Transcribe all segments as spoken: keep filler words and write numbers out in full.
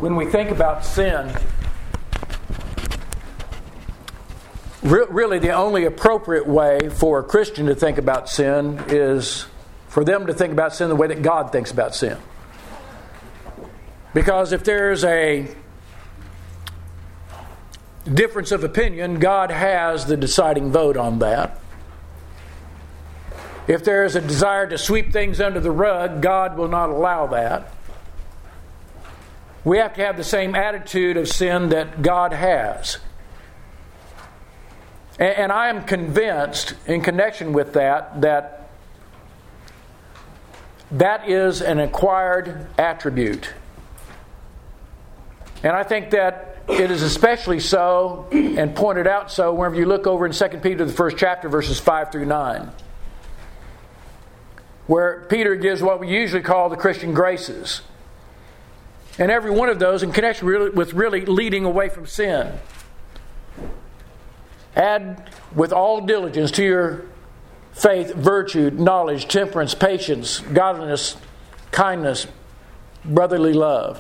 when we think about sin, re- really the only appropriate way for a Christian to think about sin is for them to think about sin the way that God thinks about sin. Because if there's a difference of opinion, God has the deciding vote on that. If there is a desire to sweep things under the rug, God will not allow that. We have to have the same attitude of sin that God has. And I am convinced, in connection with that, that that is an acquired attribute. And I think that it is especially so, and pointed out so, whenever you look over in Second Peter, the first chapter, verses five through nine, where Peter gives what we usually call the Christian graces. And every one of those in connection really, with really leading away from sin. Add with all diligence to your faith, virtue, knowledge, temperance, patience, godliness, kindness, brotherly love.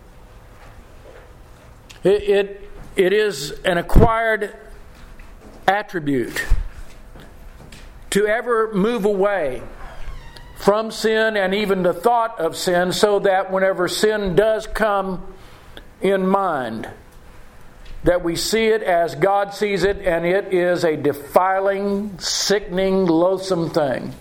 It, it, it is an acquired attribute to ever move away from sin and even the thought of sin, so that whenever sin does come in mind, that we see it as God sees it, and it is a defiling, sickening, loathsome thing.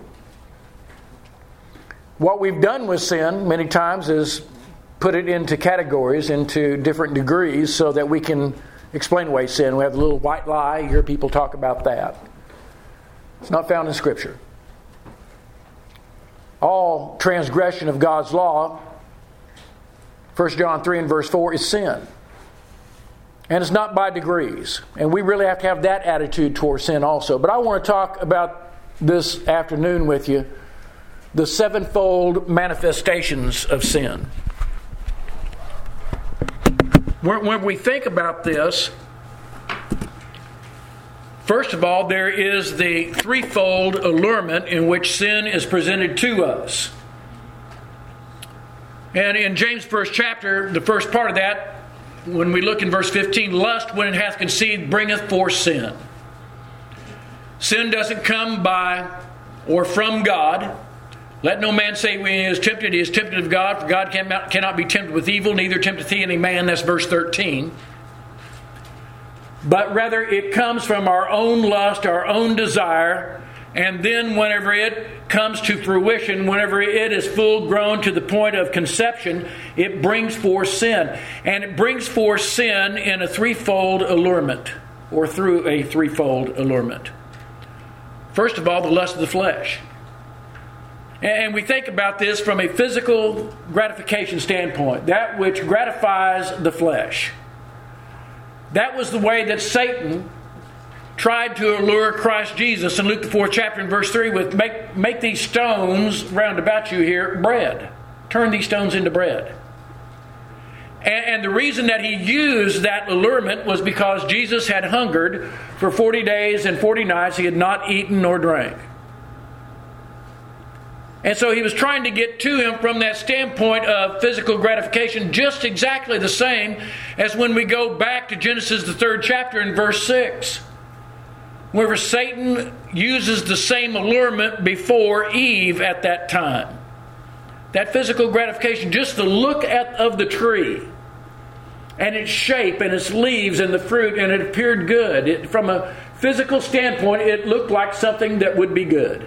What we've done with sin many times is put it into categories, into different degrees, so that we can explain away sin. We have the little white lie. You hear people talk about that. It's not found in Scripture. All transgression of God's law, First John three and verse four, is sin. And it's not by degrees. And we really have to have that attitude towards sin also. But I want to talk about this afternoon with you, the sevenfold manifestations of sin. When we think about this, first of all, there is the threefold allurement in which sin is presented to us. And in James' first chapter, the first part of that, when we look in verse fifteen, lust, when it hath conceived, bringeth forth sin. Sin doesn't come by or from God. Let no man say when he is tempted, he is tempted of God, for God cannot, cannot be tempted with evil, neither tempteth he any man. That's verse thirteen. But rather it comes from our own lust, our own desire, and then whenever it comes to fruition, whenever it is full grown to the point of conception, it brings forth sin. And it brings forth sin in a threefold allurement, or through a threefold allurement. First of all, the lust of the flesh. And we think about this from a physical gratification standpoint, that which gratifies the flesh. That was the way that Satan tried to allure Christ Jesus in Luke the fourth chapter and verse three with make, make these stones round about you here bread. Turn these stones into bread. And, and the reason that he used that allurement was because Jesus had hungered for forty days and forty nights. He had not eaten nor drank. And so he was trying to get to him from that standpoint of physical gratification, just exactly the same as when we go back to Genesis the third chapter in verse six. Wherever Satan uses the same allurement before Eve at that time. That physical gratification, just the look at of the tree and its shape and its leaves and the fruit, and it appeared good. It, from a physical standpoint, it looked like something that would be good.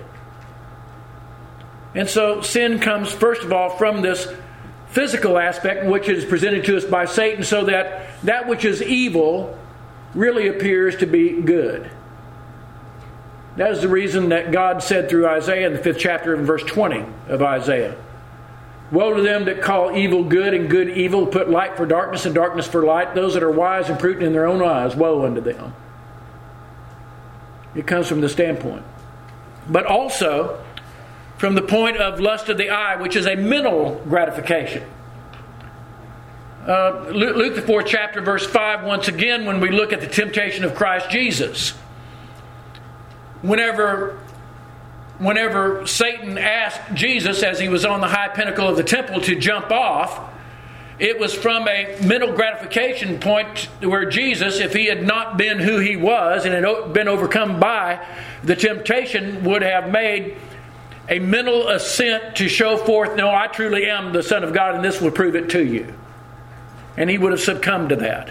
And so sin comes, first of all, from this physical aspect, which is presented to us by Satan, so that that which is evil really appears to be good. That is the reason that God said through Isaiah in the fifth chapter and verse twenty of Isaiah, woe to them that call evil good and good evil, put light for darkness and darkness for light, those that are wise and prudent in their own eyes, woe unto them. It comes from the standpoint. But also from the point of lust of the eye, which is a mental gratification. Uh, Luke the fourth chapter, verse five, once again, when we look at the temptation of Christ Jesus. Whenever, whenever Satan asked Jesus, as he was on the high pinnacle of the temple, to jump off, it was from a mental gratification point where Jesus, if he had not been who he was and had been overcome by the temptation, would have made a mental assent to show forth, no, I truly am the Son of God and this will prove it to you. And he would have succumbed to that.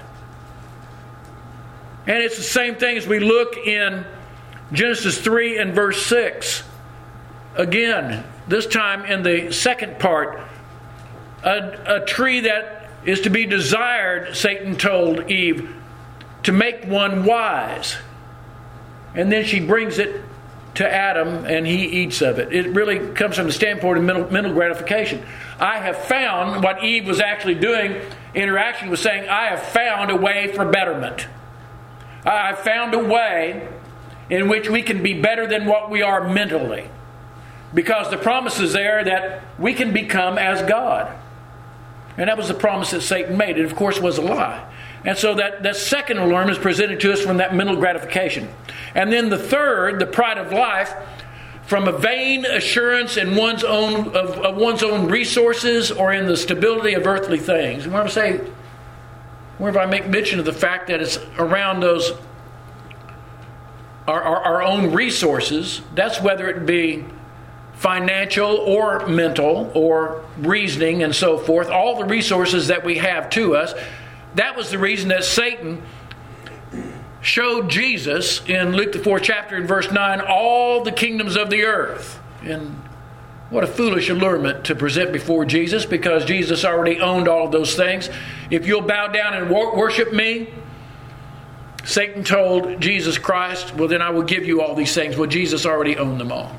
And it's the same thing as we look in Genesis three and verse six. Again, this time in the second part, a, a tree that is to be desired, Satan told Eve, to make one wise. And then she brings it to Adam and he eats of it. It really comes from the standpoint of mental, mental gratification. I have found, what Eve was actually doing, interaction was saying, I have found a way for betterment. I have found a way in which we can be better than what we are mentally. Because the promise is there that we can become as God. And that was the promise that Satan made. It, of course, was a lie. And so that, that second alarm is presented to us from that mental gratification. And then the third, the pride of life, from a vain assurance in one's own of, of one's own resources or in the stability of earthly things. And when I say, whenever I make mention of the fact that it's around those our, our, our own resources, that's whether it be financial or mental or reasoning and so forth, all the resources that we have to us. That was the reason that Satan showed Jesus in Luke the fourth chapter in verse nine all the kingdoms of the earth. And what a foolish allurement to present before Jesus, because Jesus already owned all of those things. If you'll bow down and worship me, Satan told Jesus Christ, well then I will give you all these things. Well, Jesus already owned them all.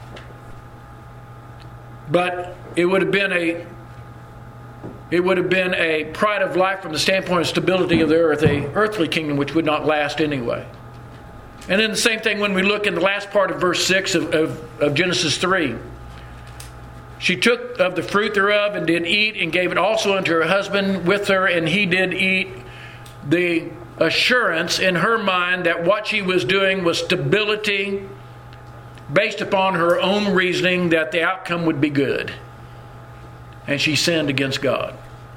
But it would have been a It would have been a pride of life from the standpoint of stability of the earth, a earthly kingdom which would not last anyway. And then the same thing when we look in the last part of verse six of, of, of Genesis three. She took of the fruit thereof and did eat, and gave it also unto her husband with her, and he did eat. The assurance in her mind that what she was doing was stability based upon her own reasoning that the outcome would be good. And she sinned against God.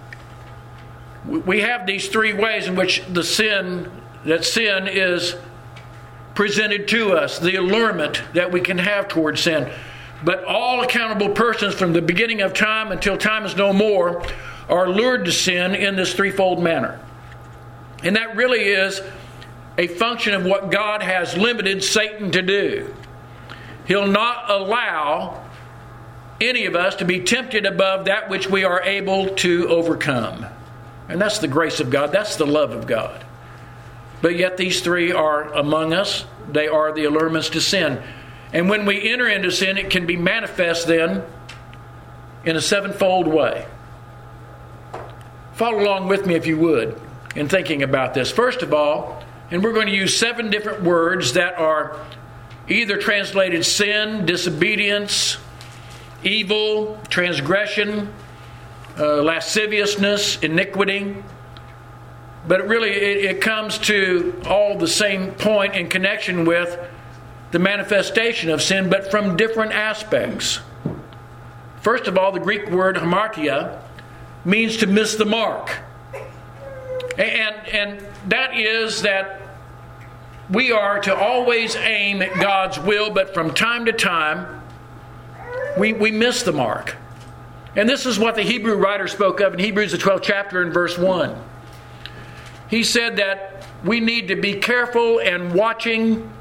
We have these three ways in which the sin, that sin is presented to us, the allurement that we can have towards sin. But all accountable persons from the beginning of time until time is no more are lured to sin in this threefold manner. And that really is a function of what God has limited Satan to do. He'll not allow any of us to be tempted above that which we are able to overcome. And that's the grace of God. That's the love of God. But yet these three are among us. They are the allurements to sin. And when we enter into sin, it can be manifest then in a sevenfold way. Follow along with me if you would in thinking about this. First of all, and we're going to use seven different words that are either translated sin, disobedience, evil, transgression, uh, lasciviousness, iniquity. But really it, it comes to all the same point in connection with the manifestation of sin, but from different aspects. First of all, the Greek word hamartia means to miss the mark. And, and that is that we are to always aim at God's will, but from time to time, we, we miss the mark. And this is what the Hebrew writer spoke of in Hebrews the twelfth chapter in verse one. He said that we need to be careful and watching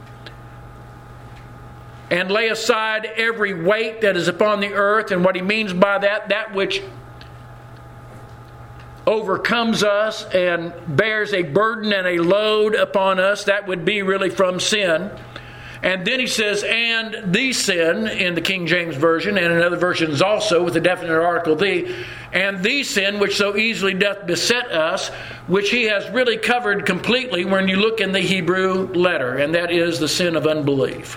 and lay aside every weight that is upon the earth. And what he means by that, that which overcomes us and bears a burden and a load upon us, that would be really from sin. And then he says, and the sin, in the King James Version, and in other versions also, with the definite article the, and the sin which so easily doth beset us, which he has really covered completely when you look in the Hebrew letter, and that is the sin of unbelief.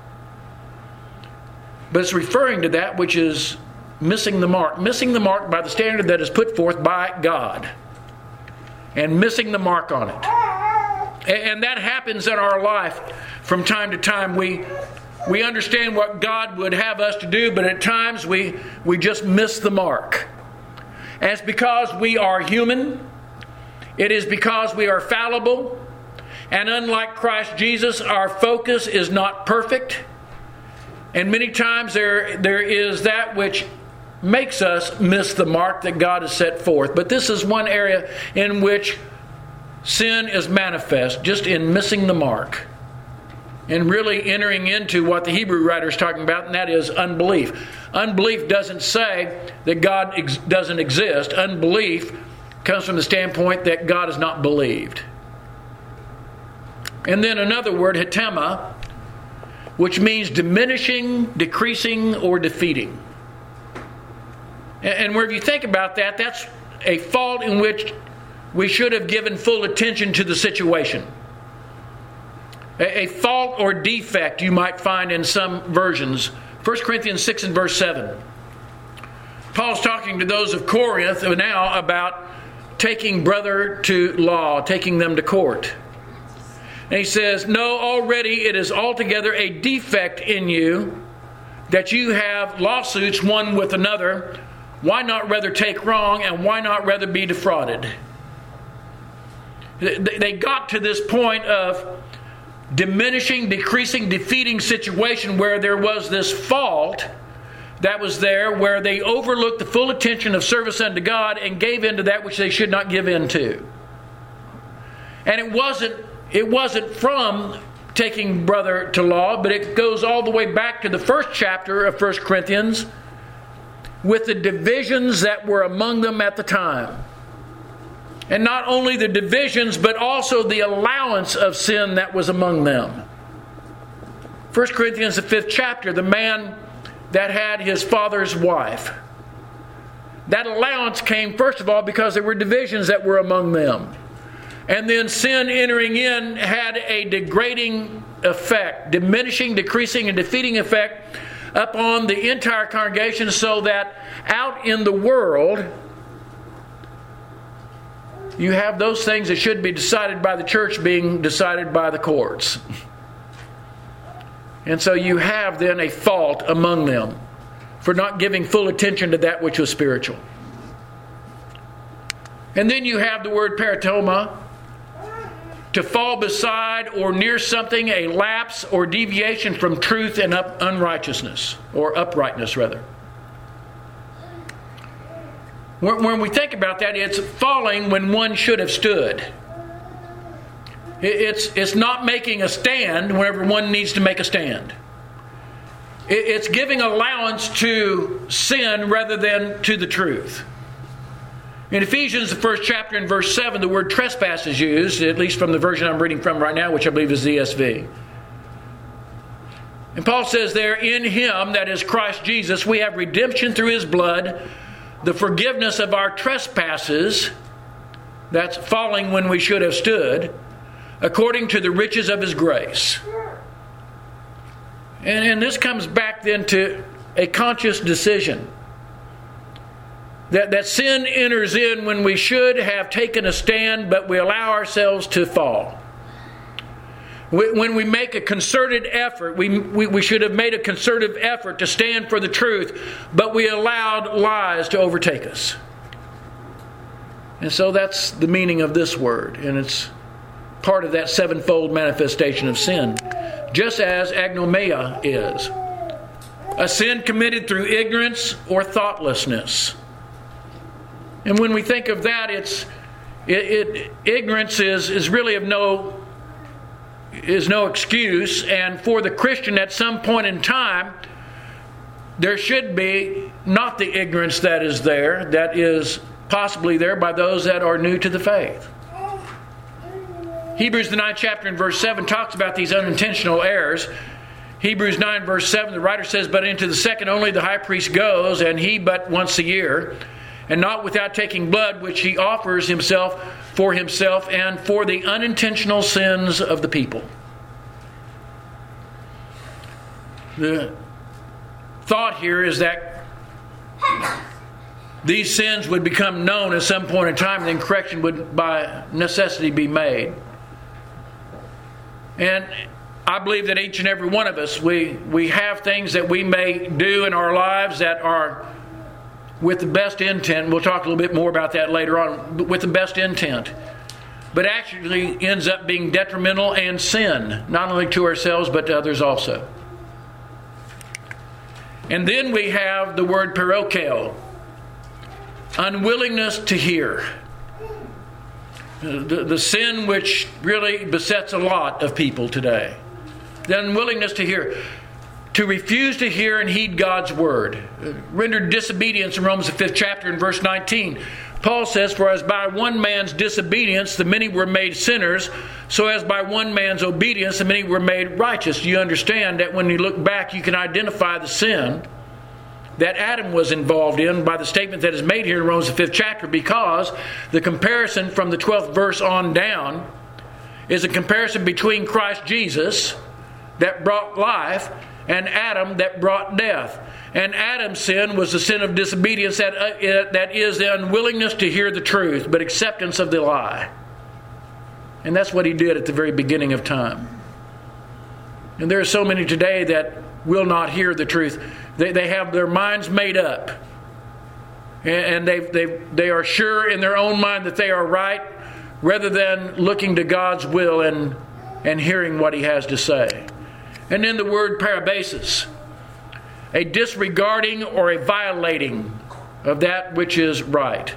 But it's referring to that which is missing the mark. Missing the mark by the standard that is put forth by God. And missing the mark on it. And that happens in our life from time to time. We we understand what God would have us to do, but at times we, we just miss the mark. And it's because we are human. It is because we are fallible. And unlike Christ Jesus, our focus is not perfect. And many times there, there is that which makes us miss the mark that God has set forth. But this is one area in which sin is manifest, just in missing the mark. And really entering into what the Hebrew writer is talking about, and that is unbelief. Unbelief doesn't say that God ex- doesn't exist. Unbelief comes from the standpoint that God is not believed. And then another word, hetema, which means diminishing, decreasing, or defeating. And, and where if you think about that, that's a fault in which we should have given full attention to the situation. A fault or defect you might find in some versions. First Corinthians six and verse seven. Paul's talking to those of Corinth now about taking brother to law, taking them to court. And he says, no, already it is altogether a defect in you that you have lawsuits one with another. Why not rather take wrong, and why not rather be defrauded? They got to this point of diminishing, decreasing, defeating situation where there was this fault that was there, where they overlooked the full attention of service unto God and gave into that which they should not give into. And it wasn't it wasn't from taking brother to law, but it goes all the way back to the first chapter of First Corinthians with the divisions that were among them at the time. And not only the divisions, but also the allowance of sin that was among them. First Corinthians, the fifth chapter, the man that had his father's wife. That allowance came, first of all, because there were divisions that were among them. And then sin entering in had a degrading effect, diminishing, decreasing, and defeating effect upon the entire congregation, so that out in the world, you have those things that should be decided by the church being decided by the courts. And so you have then a fault among them for not giving full attention to that which was spiritual. And then you have the word paratoma, to fall beside or near something, a lapse or deviation from truth and up unrighteousness, or uprightness rather. When we think about that, it's falling when one should have stood. It's, it's not making a stand whenever one needs to make a stand. It's giving allowance to sin rather than to the truth. In Ephesians, the first chapter in verse seven, the word trespass is used, at least from the version I'm reading from right now, which I believe is the E S V. And Paul says there, in Him, that is Christ Jesus, we have redemption through His blood, the forgiveness of our trespasses, that's falling when we should have stood, according to the riches of His grace. And, and this comes back then to a conscious decision. That, that sin enters in when we should have taken a stand, but we allow ourselves to fall. When we make a concerted effort, we, we, we should have made a concerted effort to stand for the truth, but we allowed lies to overtake us. And so that's the meaning of this word, and it's part of that sevenfold manifestation of sin, just as agnomeia is. A sin committed through ignorance or thoughtlessness. And when we think of that, it's it, it ignorance is, is really of no is no excuse, and for the Christian at some point in time there should be not the ignorance that is there, that is possibly there by those that are new to the faith. Hebrews the ninth chapter and verse seven talks about these unintentional errors. Hebrews nine verse seven, the writer says, but into the second only the high priest goes, and he but once a year, and not without taking blood, which he offers himself for himself and for the unintentional sins of the people. The thought here is that these sins would become known at some point in time, and then correction would by necessity be made. And I believe that each and every one of us, we, we have things that we may do in our lives that are with the best intent. We'll talk a little bit more about that later on, but with the best intent. But actually ends up being detrimental and sin, not only to ourselves but to others also. And then we have the word parochel, unwillingness to hear. The, the sin which really besets a lot of people today. The unwillingness to hear. To refuse to hear and heed God's word. Rendered disobedience in Romans the fifth chapter in verse nineteen. Paul says, "For as by one man's disobedience the many were made sinners, so as by one man's obedience the many were made righteous." You understand that when you look back, you can identify the sin that Adam was involved in by the statement that is made here in Romans the fifth chapter, because the comparison from the twelfth verse on down is a comparison between Christ Jesus that brought life and Adam that brought death. And Adam's sin was the sin of disobedience, that, uh, that is the unwillingness to hear the truth, but acceptance of the lie. And that's what he did at the very beginning of time. And there are so many today that will not hear the truth. They, they have their minds made up. And they they they are sure in their own mind that they are right, rather than looking to God's will and, and hearing what he has to say. And then the word parabasis, a disregarding or a violating of that which is right.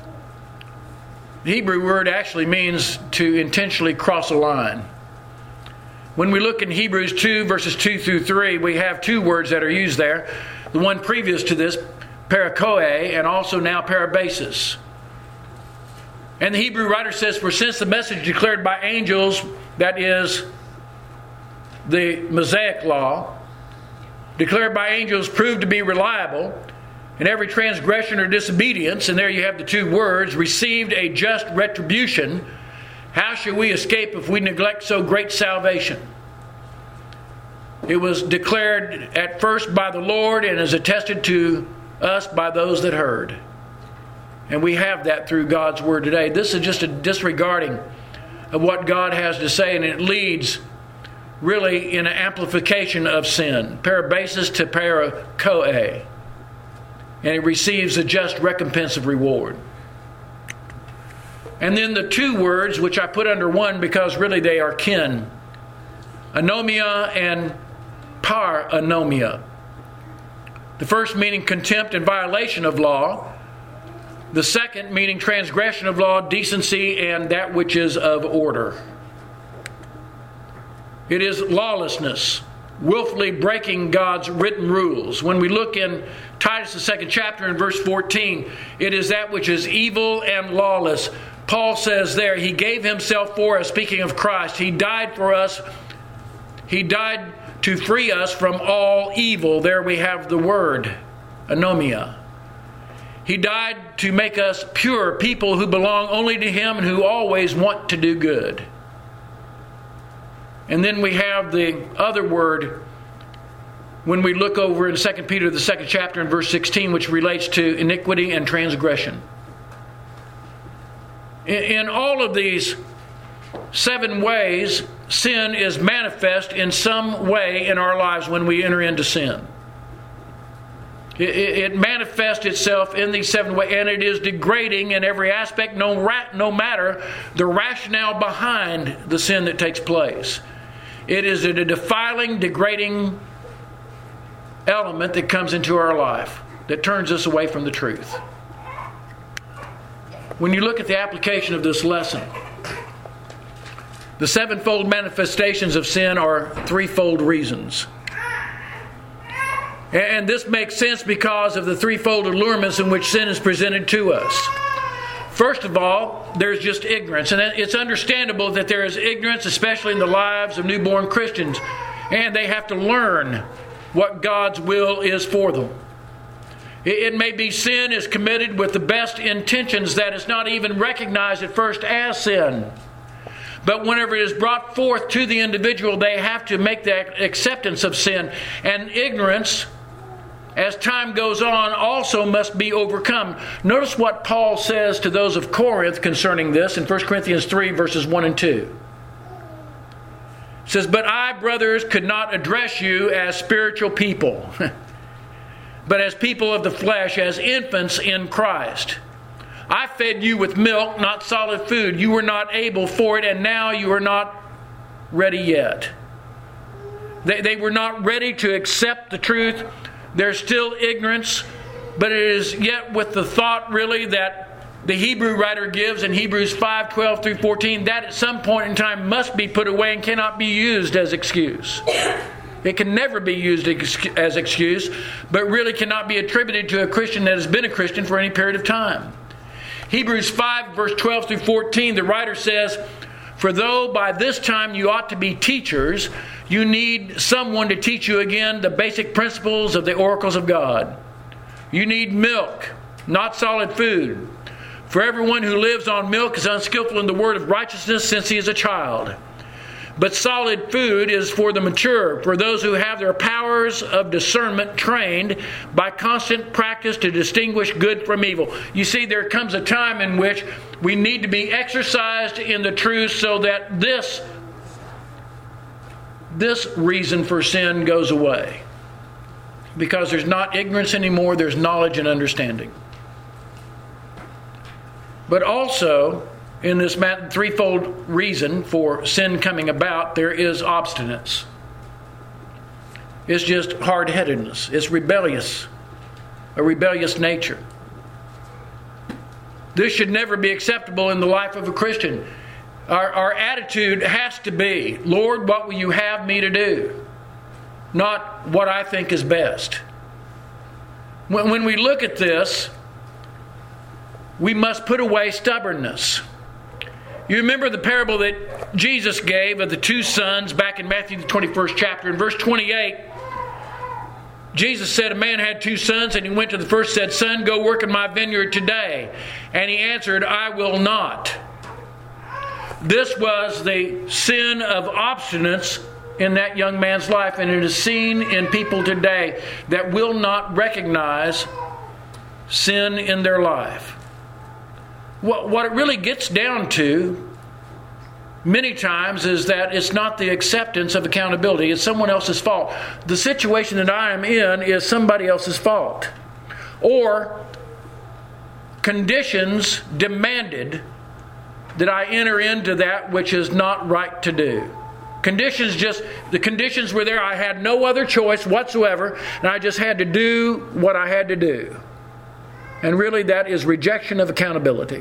The Hebrew word actually means to intentionally cross a line. When we look in Hebrews two, verses two through three, we have two words that are used there. The one previous to this, parakoe, and also now parabasis. And the Hebrew writer says, "For since the message declared by angels, that is the Mosaic law, declared by angels proved to be reliable, and every transgression or disobedience," and there you have the two words, "received a just retribution, how shall we escape if we neglect so great salvation?" It was declared at first by the Lord and is attested to us by those that heard. And we have that through God's word today. This is just a disregarding of what God has to say, and it leads really in an amplification of sin. Parabasis to parakoe. And it receives a just recompense of reward. And then the two words, which I put under one because really they are kin. Anomia and paranomia. The first meaning contempt and violation of law. The second meaning transgression of law, decency, and that which is of order. It is lawlessness, willfully breaking God's written rules. When we look in Titus, the second chapter, in verse fourteen, it is that which is evil and lawless. Paul says there, he gave himself for us, speaking of Christ. He died for us. He died to free us from all evil. There we have the word, anomia. He died to make us pure, people who belong only to him and who always want to do good. And then we have the other word when we look over in Second Peter, the second chapter, in verse sixteen, which relates to iniquity and transgression. In all of these seven ways, sin is manifest in some way in our lives when we enter into sin. It manifests itself in these seven ways, and it is degrading in every aspect, no, ra- no matter the rationale behind the sin that takes place. It is a defiling, degrading element that comes into our life that turns us away from the truth. When you look at the application of this lesson, the sevenfold manifestations of sin are threefold reasons. And this makes sense because of the threefold allurements in which sin is presented to us. First of all, there's just ignorance. And it's understandable that there is ignorance, especially in the lives of newborn Christians. And they have to learn what God's will is for them. It may be sin is committed with the best intentions that is not even recognized at first as sin. But whenever it is brought forth to the individual, they have to make that acceptance of sin. And ignorance, as time goes on, also must be overcome. Notice what Paul says to those of Corinth concerning this in First Corinthians three, verses one and two. It says, "But I, brothers, could not address you as spiritual people." but as people of the flesh, as infants in Christ. I fed you with milk, not solid food. You were not able for it, and now you are not ready yet. They, they were not ready to accept the truth. There's still ignorance, but it is yet with the thought really that the Hebrew writer gives in Hebrews five, twelve through fourteen, that at some point in time must be put away and cannot be used as excuse. It can never be used as excuse, but really cannot be attributed to a Christian that has been a Christian for any period of time. Hebrews five, verse twelve through fourteen, the writer says, "For though by this time you ought to be teachers, you need someone to teach you again the basic principles of the oracles of God. You need milk, not solid food. For everyone who lives on milk is unskillful in the word of righteousness since he is a child. But solid food is for the mature, for those who have their powers of discernment trained by constant practice to distinguish good from evil." You see, there comes a time in which we need to be exercised in the truth so that this, this reason for sin goes away. Because there's not ignorance anymore, there's knowledge and understanding. But also, in this threefold reason for sin coming about, there is obstinance. It's just hard-headedness. It's rebellious. A rebellious nature. This should never be acceptable in the life of a Christian. Our, our attitude has to be, "Lord, what will you have me to do?" Not what I think is best. When, when we look at this, we must put away stubbornness. You remember the parable that Jesus gave of the two sons back in Matthew the twenty-first chapter. In verse twenty-eight, Jesus said a man had two sons, and he went to the first and said, "Son, go work in my vineyard today." And he answered, "I will not." This was the sin of obstinance in that young man's life, and it is seen in people today that will not recognize sin in their life. What, what it really gets down to many times is that it's not the acceptance of accountability. It's someone else's fault. The situation that I am in is somebody else's fault. Or conditions demanded that I enter into that which is not right to do. Conditions just, the conditions were there. I had no other choice whatsoever, and I just had to do what I had to do. And really that is rejection of accountability.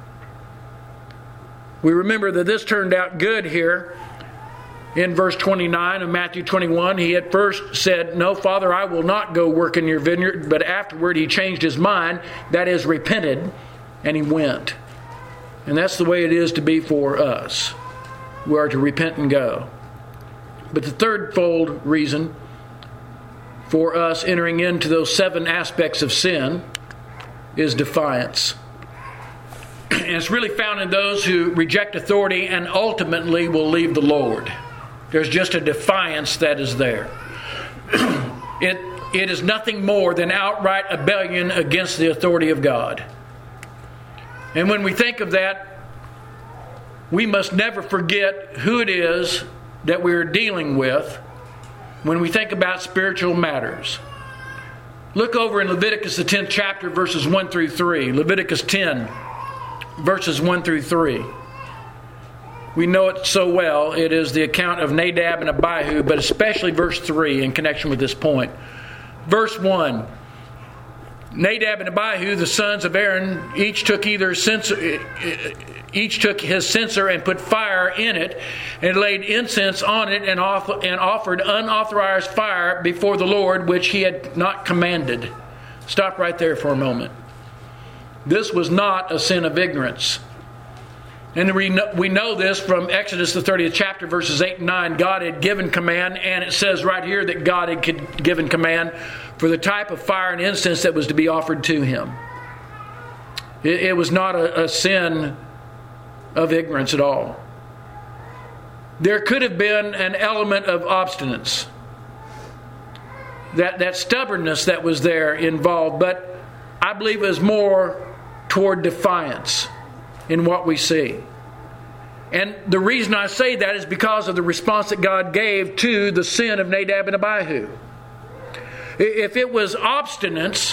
We remember that this turned out good here in verse twenty-nine of Matthew twenty-one. He at first said, "No, Father, I will not go work in your vineyard." But afterward he changed his mind, that is, repented, and he went. And that's the way it is to be for us. We are to repent and go. But the third-fold reason for us entering into those seven aspects of sin is defiance. And it's really found in those who reject authority and ultimately will leave the Lord. There's just a defiance that is there. It, it is nothing more than outright rebellion against the authority of God. And when we think of that, we must never forget who it is that we're dealing with when we think about spiritual matters. Look over in Leviticus, the tenth chapter, verses one through three. Leviticus ten, verses one through three. We know it so well. It is the account of Nadab and Abihu, but especially verse three in connection with this point. Verse one. Nadab and Abihu, the sons of Aaron, each took either censer, each took his censer and put fire in it, and laid incense on it, and, off, and offered unauthorized fire before the Lord, which he had not commanded. Stop right there for a moment. This was not a sin of ignorance. And we know, we know this from Exodus, the thirtieth chapter, verses eight and nine. God had given command, and it says right here that God had given command for the type of fire and incense that was to be offered to him. It, it was not a, a sin of ignorance at all. There could have been an element of obstinance, that, that stubbornness that was there involved, but I believe it was more toward defiance in what we see. And the reason I say that is because of the response that God gave to the sin of Nadab and Abihu. If it was obstinance,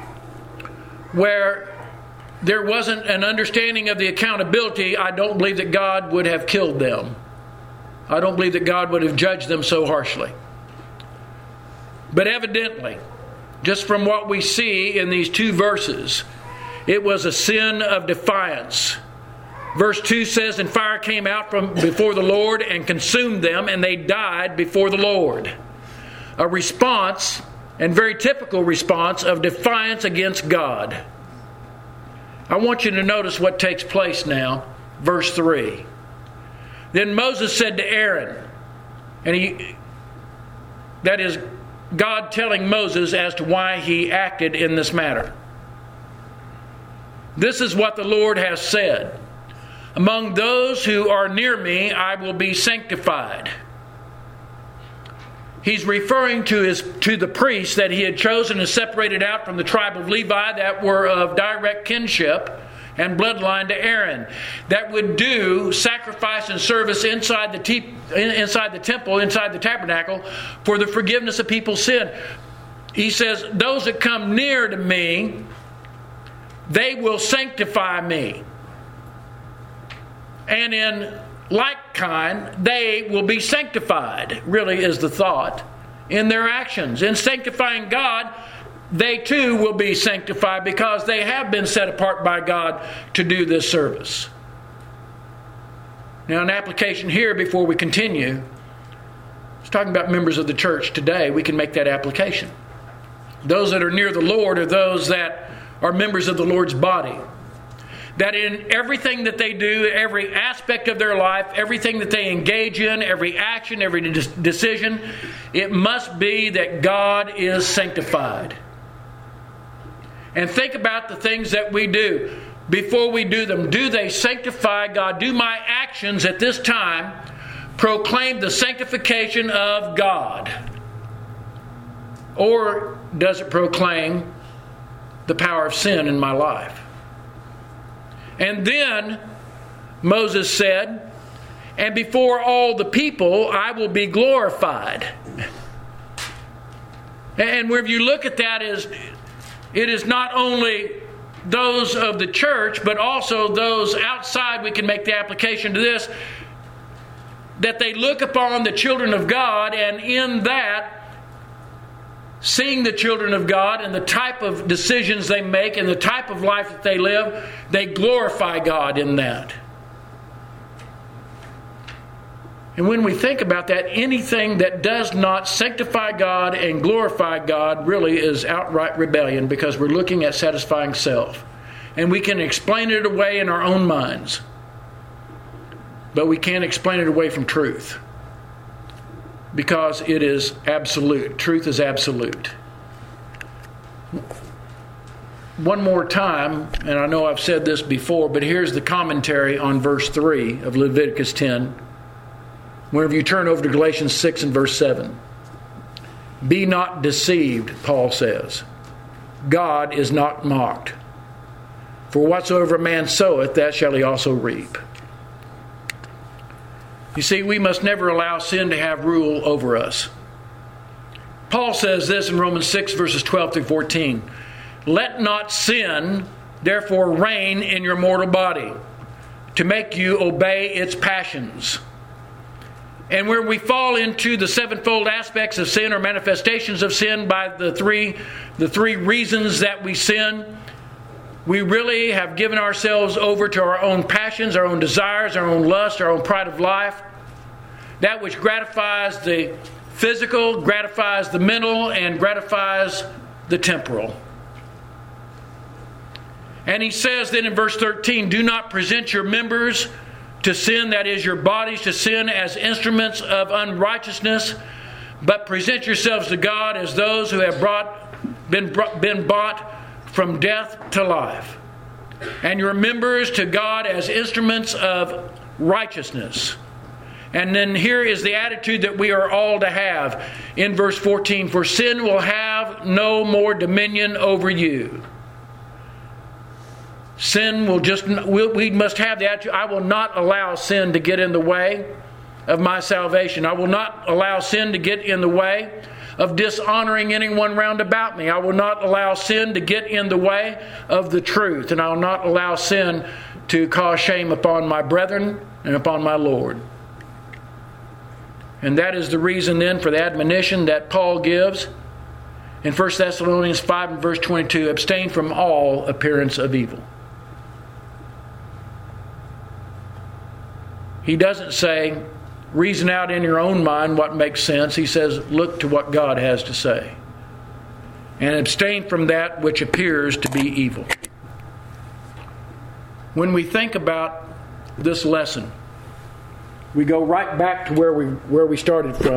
where there wasn't an understanding of the accountability, I don't believe that God would have killed them. I don't believe that God would have judged them so harshly. But evidently, just from what we see in these two verses, it was a sin of defiance. Verse two says, and fire came out from before the Lord and consumed them, and they died before the Lord. A response, and very typical response, of defiance against God. I want you to notice what takes place now. Verse three. Then Moses said to Aaron, and he, that is God telling Moses as to why he acted in this matter. This is what the Lord has said. Among those who are near me, I will be sanctified. He's referring to his to the priests that he had chosen and separated out from the tribe of Levi that were of direct kinship and bloodline to Aaron, that would do sacrifice and service inside the te- inside the temple, inside the tabernacle, for the forgiveness of people's sin. He says, those that come near to me, they will sanctify me. And in like kind, they will be sanctified, really is the thought, in their actions. In sanctifying God, they too will be sanctified because they have been set apart by God to do this service. Now, an application here before we continue. It's talking about members of the church today. We can make that application. Those that are near the Lord are those that are members of the Lord's body. That in everything that they do, every aspect of their life, everything that they engage in, every action, every de- decision, it must be that God is sanctified. And think about the things that we do. Before we do them, do they sanctify God? Do my actions at this time proclaim the sanctification of God? Or does it proclaim the power of sin in my life? And then Moses said, and before all the people I will be glorified. And wherever you look at that, is it is not only those of the church, but also those outside. We can make the application to this, that they look upon the children of God, and in that, seeing the children of God and the type of decisions they make and the type of life that they live, they glorify God in that. And when we think about that, anything that does not sanctify God and glorify God really is outright rebellion, because we're looking at satisfying self. And we can explain it away in our own minds, but we can't explain it away from truth, because it is absolute. Truth is absolute. One more time, and I know I've said this before, but here's the commentary on verse three of Leviticus ten. Whenever you turn over to Galatians six and verse seven. Be not deceived, Paul says. God is not mocked. For whatsoever a man soweth, that shall he also reap. You see, we must never allow sin to have rule over us. Paul says this in Romans six, verses twelve through fourteen. Let not sin, therefore, reign in your mortal body, to make you obey its passions. And where we fall into the sevenfold aspects of sin, or manifestations of sin, by the three, the three reasons that we sin, we really have given ourselves over to our own passions, our own desires, our own lust, our own pride of life. That which gratifies the physical, gratifies the mental, and gratifies the temporal. And he says then in verse thirteen, do not present your members to sin, that is your bodies to sin, as instruments of unrighteousness, but present yourselves to God as those who have brought, been, been bought from death to life, and your members to God as instruments of righteousness. And then here is the attitude that we are all to have in verse fourteen. For sin will have no more dominion over you. Sin will just, we must have the attitude, I will not allow sin to get in the way of my salvation. I will not allow sin to get in the way of dishonoring anyone round about me. I will not allow sin to get in the way of the truth, and I will not allow sin to cause shame upon my brethren and upon my Lord. And that is the reason then for the admonition that Paul gives in First Thessalonians five and verse twenty-two, abstain from all appearance of evil. He doesn't say, reason out in your own mind what makes sense. He says, look to what God has to say. And abstain from that which appears to be evil. When we think about this lesson, we go right back to where we where we started from.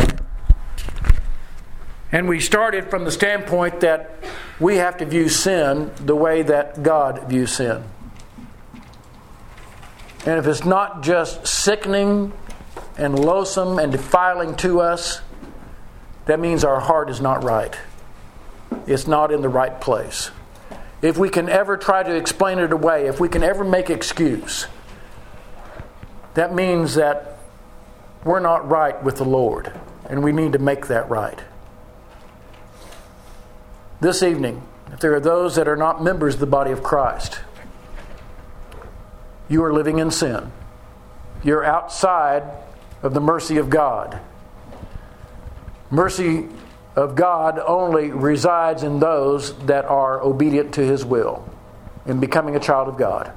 And we started from the standpoint that we have to view sin the way that God views sin. And if it's not just sickening and loathsome and defiling to us, that means our heart is not right. It's not in the right place. If we can ever try to explain it away, if we can ever make excuse, that means that we're not right with the Lord, and we need to make that right. This evening, if there are those that are not members of the body of Christ, you are living in sin. You're outside of the mercy of God. Mercy of God only resides in those that are obedient to His will in becoming a child of God.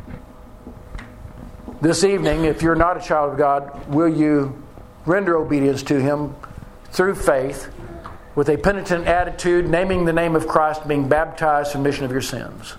This evening, if you're not a child of God, will you render obedience to Him through faith with a penitent attitude, naming the name of Christ, being baptized for remission of your sins?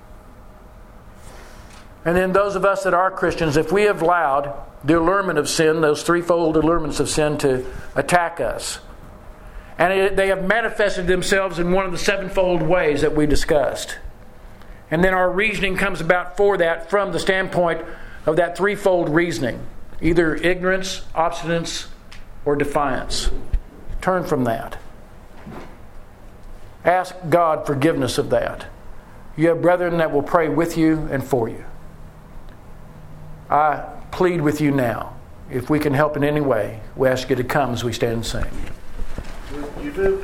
And then those of us that are Christians, if we have allowed the allurement of sin, those threefold allurements of sin, to attack us, and it, they have manifested themselves in one of the sevenfold ways that we discussed, and then our reasoning comes about for that from the standpoint of that threefold reasoning, either ignorance, obstinance, or defiance. Turn from that. Ask God forgiveness of that. You have brethren that will pray with you and for you. I plead with you now, if we can help in any way, we ask you to come as we stand and sing. You do.